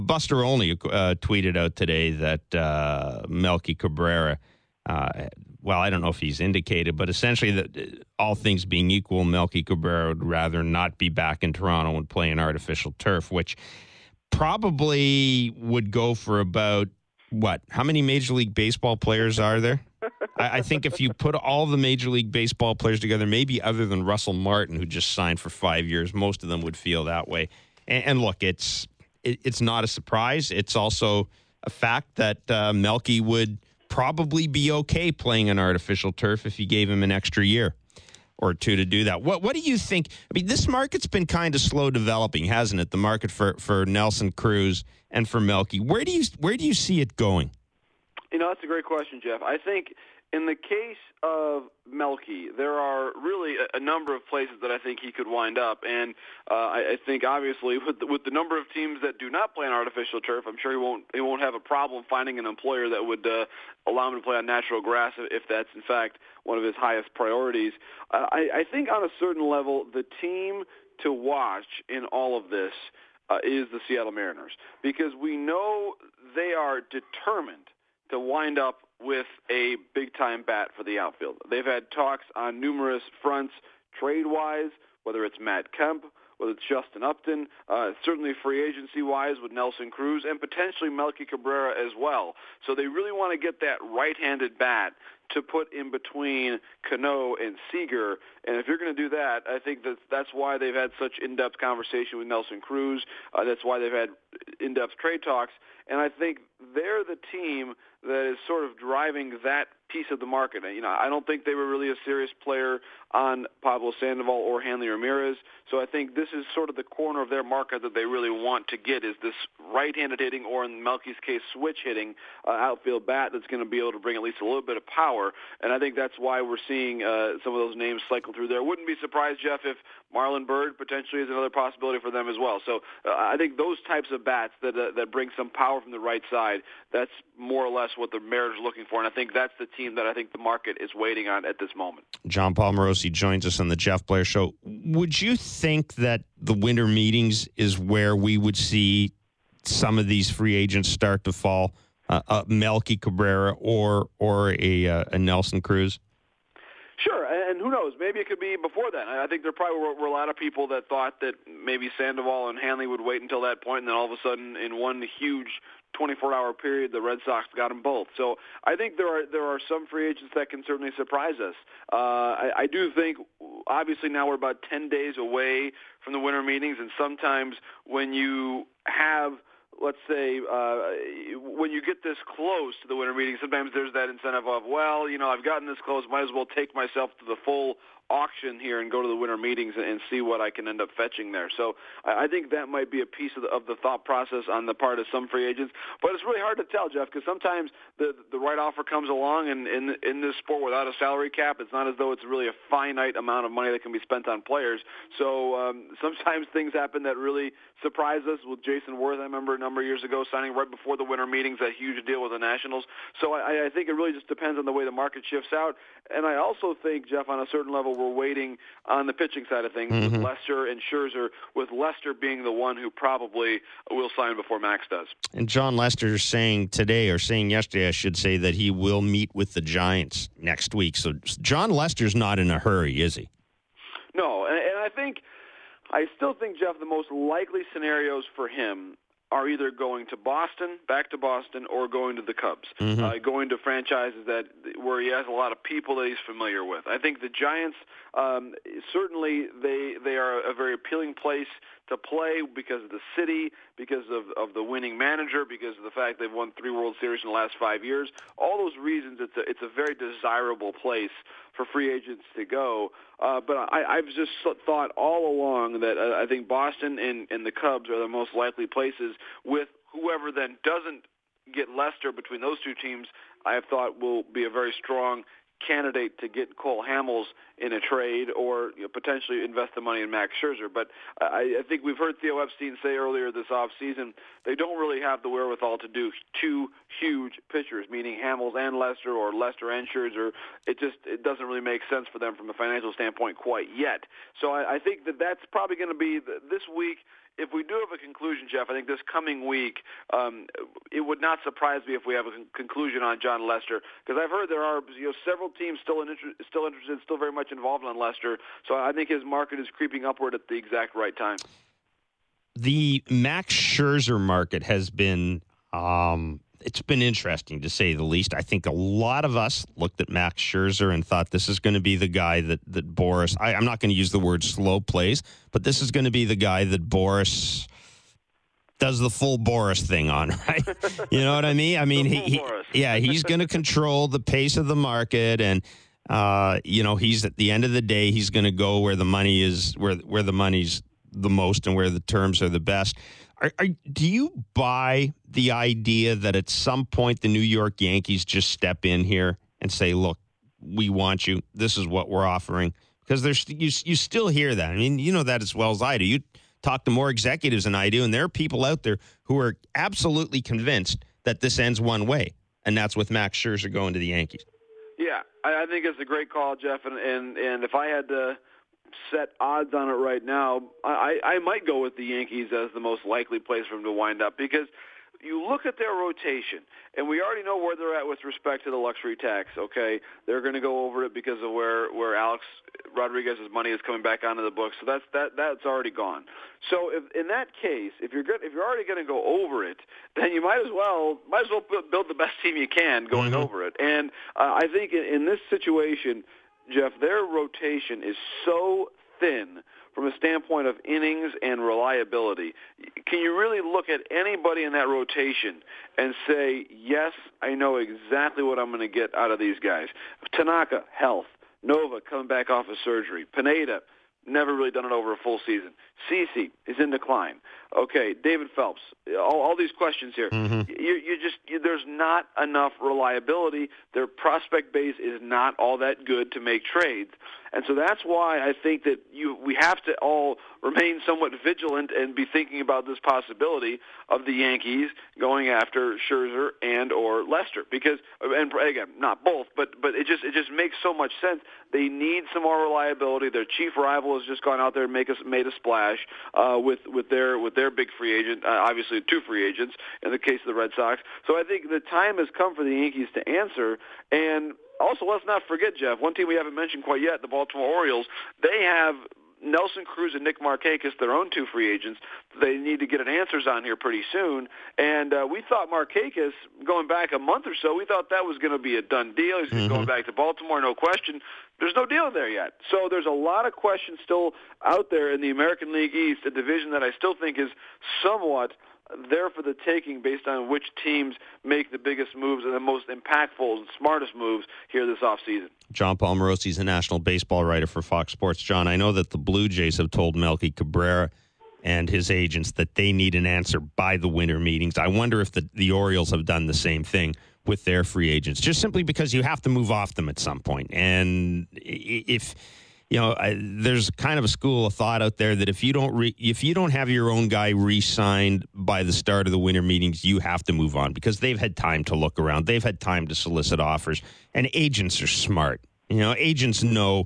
Buster Olney tweeted out today that Melky Cabrera, well, I don't know if he's indicated, but essentially that all things being equal, Melky Cabrera would rather not be back in Toronto and play in artificial turf, which probably would go for about, what, how many Major League Baseball players are there? I think if you put all the Major League Baseball players together, maybe other than Russell Martin, who just signed for 5 years, most of them would feel that way. And look, it's not a surprise. It's also a fact that Melky would probably be okay playing on artificial turf if you gave him an extra year or two to do that. What do you think? I mean, this market's been kind of slow developing, hasn't it? The market for Nelson Cruz and for Melky. Where do you see it going? That's a great question, Jeff. I think in the case of Melky, there are really a number of places that I think he could wind up, and I think obviously with the number of teams that do not play on artificial turf, I'm sure he won't have a problem finding an employer that would allow him to play on natural grass if that's in fact one of his highest priorities. I think on a certain level, the team to watch in all of this is the Seattle Mariners, because we know they are determined to wind up with a big-time bat for the outfield. They've had talks on numerous fronts, trade-wise, whether it's Matt Kemp, whether it's Justin Upton, certainly free agency-wise with Nelson Cruz, and potentially Melky Cabrera as well. So they really want to get that right-handed bat to put in between Cano and Seager. And if you're going to do that, I think that's why they've had such in-depth conversation with Nelson Cruz. That's why they've had in-depth trade talks. And I think they're the team that is sort of driving that piece of the market. I don't think they were really a serious player on Pablo Sandoval or Hanley Ramirez. So I think this is sort of the corner of their market that they really want to get, is this right-handed hitting, or in Melky's case, switch hitting outfield bat that's going to be able to bring at least a little bit of power. And I think that's why we're seeing some of those names cycle through there. Wouldn't be surprised, Jeff, if Marlon Byrd potentially is another possibility for them as well. So I think those types of bats that bring some power from the right side, that's more or less what the Mariners are looking for. And I think that's the team that I think the market is waiting on at this moment. John Paul Morosi joins us on the Jeff Blair Show. Would you think that the winter meetings is where we would see some of these free agents start to fall? Melky Cabrera or a Nelson Cruz? Sure, and who knows? Maybe it could be before then. I think there probably were a lot of people that thought that maybe Sandoval and Hanley would wait until that point, and then all of a sudden, in one huge 24-hour period, the Red Sox got them both. So I think there are some free agents that can certainly surprise us. I do think, obviously, now we're about 10 days away from the winter meetings, and sometimes when you have, let's say, when you get this close to the winter meeting, sometimes there's that incentive of, well, I've gotten this close, might as well take myself to the full auction here and go to the winter meetings and see what I can end up fetching there. So I think that might be a piece of the thought process on the part of some free agents. But it's really hard to tell, Jeff, because sometimes the right offer comes along, and in this sport without a salary cap, it's not as though it's really a finite amount of money that can be spent on players. So sometimes things happen that really surprise us. With Jason Worth, I remember a number of years ago signing right before the winter meetings, that huge deal with the Nationals. So I think it really just depends on the way the market shifts out. And I also think, Jeff, on a certain level, we're waiting on the pitching side of things with Lester and Scherzer, with Lester being the one who probably will sign before Max does. And John Lester is saying yesterday, I should say, that he will meet with the Giants next week. So John Lester's not in a hurry, is he? No, and I still think, Jeff, the most likely scenarios for him are either going to Boston, back to Boston, or going to the Cubs, going to franchises where he has a lot of people that he's familiar with. I think the Giants, certainly they are a very appealing place to play because of the city, because of the winning manager, because of the fact they've won 3 World Series in the last 5 years. All those reasons, it's a very desirable place for free agents to go. But I've just thought all along that I think Boston and the Cubs are the most likely places, with whoever then doesn't get Lester between those two teams, I have thought will be a very strong candidate to get Cole Hamels in a trade, or potentially invest the money in Max Scherzer. But I think we've heard Theo Epstein say earlier this offseason they don't really have the wherewithal to do 2 huge pitchers, meaning Hamels and Lester, or Lester and Scherzer. It doesn't really make sense for them from a financial standpoint quite yet. So I think that's probably going to be this week if we do have a conclusion, Jeff, I think this coming week, it would not surprise me if we have a conclusion on Jon Lester, because I've heard there are several teams still interested, still very much involved on Lester. So I think his market is creeping upward at the exact right time. The Max Scherzer market has been it's been interesting, to say the least. I think a lot of us looked at Max Scherzer and thought this is going to be the guy that Boris, I'm not going to use the word slow plays, but this is going to be the guy that Boris does the full Boris thing on, right? You know what I mean? I mean, he's going to control the pace of the market, and he's at the end of the day, he's going to go where the money is, where the money's the most and where the terms are the best. Do you buy the idea that at some point the New York Yankees just step in here and say, look, we want you. This is what we're offering? Because you still hear that. I mean, you know that as well as I do. You talk to more executives than I do, and there are people out there who are absolutely convinced that this ends one way, and that's with Max Scherzer going to the Yankees. Yeah, I think it's a great call, Jeff, and if I had to set odds on it right now, I might go with the Yankees as the most likely place for them to wind up, because you look at their rotation, and we already know where they're at with respect to the luxury tax, okay? They're going to go over it because of where Alex Rodriguez's money is coming back onto the books, so that's already gone. So if, in that case, if you're already going to go over it, then you might as well build the best team you can going over it. And I think in this situation, Jeff, their rotation is so thin from a standpoint of innings and reliability. Can you really look at anybody in that rotation and say, yes, I know exactly what I'm going to get out of these guys? Tanaka, health. Nova, coming back off of surgery. Pineda, never really done it over a full season. CeCe is in decline. Okay, David Phelps. All these questions here. There's not enough reliability. Their prospect base is not all that good to make trades. And so that's why I think that we have to all remain somewhat vigilant and be thinking about this possibility of the Yankees going after Scherzer and or Lester, because, and again, not both, but it just makes so much sense. They need some more reliability. Their chief rival has just gone out there and made a splash with their big free agent, obviously two free agents in the case of the Red Sox. So I think the time has come for the Yankees to answer. And also, let's not forget, Jeff, one team we haven't mentioned quite yet, the Baltimore Orioles. They have Nelson Cruz and Nick Markakis, their own two free agents. They need to get an answers on here pretty soon. And we thought Markakis, going back a month or so, we thought that was going to be a done deal. He's going back to Baltimore, no question. There's no deal there yet. So there's a lot of questions still out there in the American League East, a division that I still think is somewhat there for the taking based on which teams make the biggest moves and the most impactful and smartest moves here this offseason. John Palmarosi is a national baseball writer for Fox Sports. John, I know that the Blue Jays have told Melky Cabrera and his agents that they need an answer by the winter meetings. I wonder if the Orioles have done the same thing with their free agents, just simply because you have to move off them at some point. And if there's kind of a school of thought out there that if you don't have your own guy re-signed by the start of the winter meetings, you have to move on, because they've had time to look around. They've had time to solicit offers, and agents are smart. Agents know.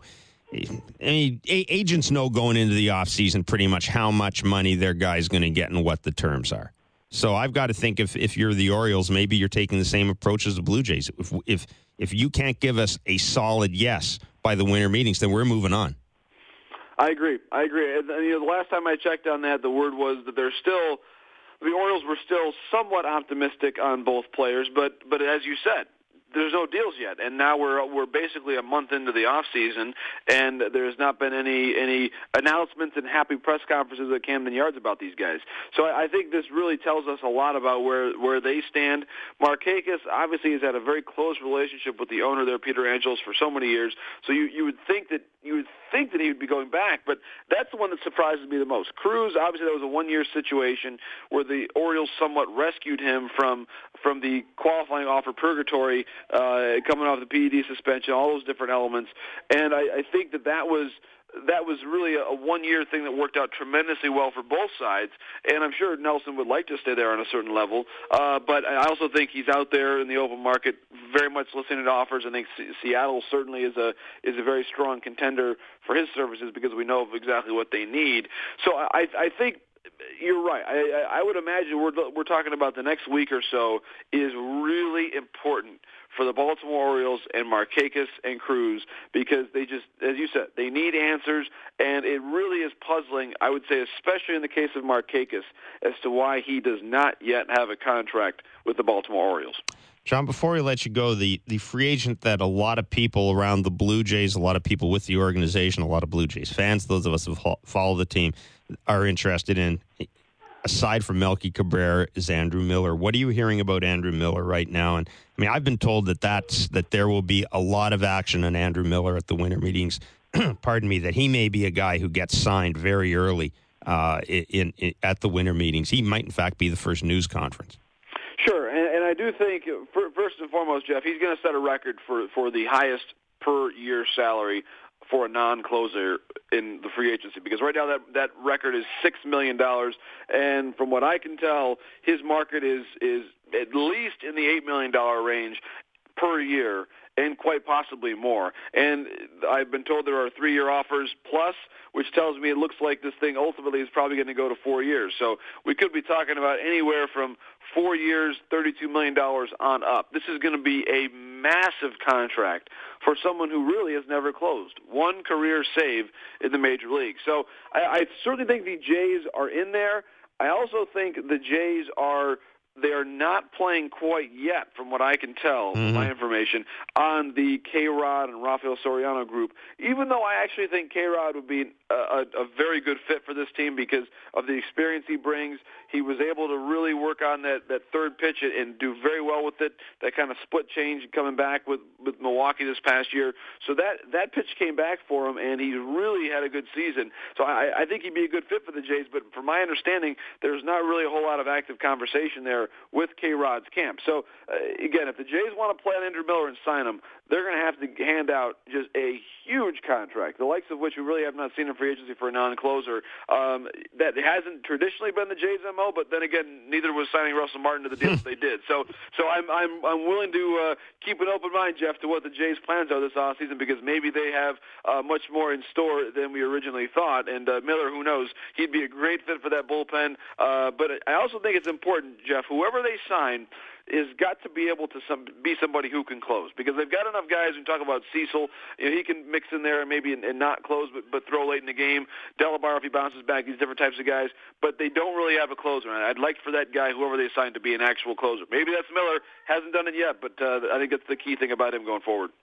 Agents know going into the offseason pretty much how much money their guy's going to get and what the terms are. So I've got to think if you're the Orioles, maybe you're taking the same approach as the Blue Jays. If you can't give us a solid yes by the winter meetings, then we're moving on. I agree. And, the last time I checked on that, the word was that the Orioles were still somewhat optimistic on both players, but as you said, there's no deals yet, and now we're basically a month into the off season, and there's not been any announcements and happy press conferences at Camden Yards about these guys. So I think this really tells us a lot about where they stand. Markakis obviously has had a very close relationship with the owner there, Peter Angelos, for so many years. So you would think that he would be going back, but that's the one that surprises me the most. Cruz, obviously, that was a one-year situation where the Orioles somewhat rescued him from the qualifying offer purgatory, coming off the PED suspension, all those different elements. And I think that was really a one-year thing that worked out tremendously well for both sides. And I'm sure Nelson would like to stay there on a certain level. But I also think he's out there in the open market very much listening to offers. I think Seattle certainly is a very strong contender for his services because we know of exactly what they need. So I think you're right. I would imagine we're talking about the next week or so is really important for the Baltimore Orioles and Markakis and Cruz, because they just, as you said, they need answers, and it really is puzzling, I would say, especially in the case of Markakis, as to why he does not yet have a contract with the Baltimore Orioles. John, before we let you go, the free agent that a lot of people around the Blue Jays, a lot of people with the organization, a lot of Blue Jays fans, those of us who follow the team, are interested in, aside from Melky Cabrera, is Andrew Miller. What are you hearing about Andrew Miller right now? And I mean, I've been told that there will be a lot of action on Andrew Miller at the winter meetings. Pardon me, that he may be a guy who gets signed very early at the winter meetings. He might, in fact, be the first news conference. Sure, and I do think, first and foremost, Jeff, he's going to set a record for the highest per-year salary for a non-closer in the free agency, because right now that record is $6 million, and from what I can tell, his market is at least in the $8 million range per year, and quite possibly more. And I've been told there are 3-year offers plus, which tells me it looks like this thing ultimately is probably going to go to 4 years. So we could be talking about anywhere from 4 years, $32 million on up. This is going to be a massive contract for someone who really has never closed. One career save in the major league. So I certainly think the Jays are in there. I also think the Jays they are not playing quite yet, from what I can tell, from my information, on the K-Rod and Rafael Soriano group, even though I actually think K-Rod would be a very good fit for this team because of the experience he brings. He was able to really work on that third pitch and do very well with it, that kind of split change coming back with Milwaukee this past year. So that pitch came back for him, and he really had a good season. So I think he'd be a good fit for the Jays, but from my understanding, there's not really a whole lot of active conversation there with K-Rod's camp. So, again, if the Jays want to play on Andrew Miller and sign him, they're going to have to hand out just a huge contract, the likes of which we really have not seen in free agency for a non-closer. That hasn't traditionally been the Jays' MO, but then again, neither was signing Russell Martin to the deal that they did. So I'm willing to keep an open mind, Jeff, to what the Jays' plans are this offseason, because maybe they have much more in store than we originally thought. And Miller, who knows, he'd be a great fit for that bullpen. But I also think it's important, Jeff, whoever they sign is got to be able to be somebody who can close, because they've got enough guys. We talk about Cecil, he can mix in there and maybe and not close, but throw late in the game. Delabar, if he bounces back, these different types of guys, but they don't really have a closer. And I'd like for that guy, whoever they sign, to be an actual closer. Maybe that's Miller, hasn't done it yet, but I think that's the key thing about him going forward.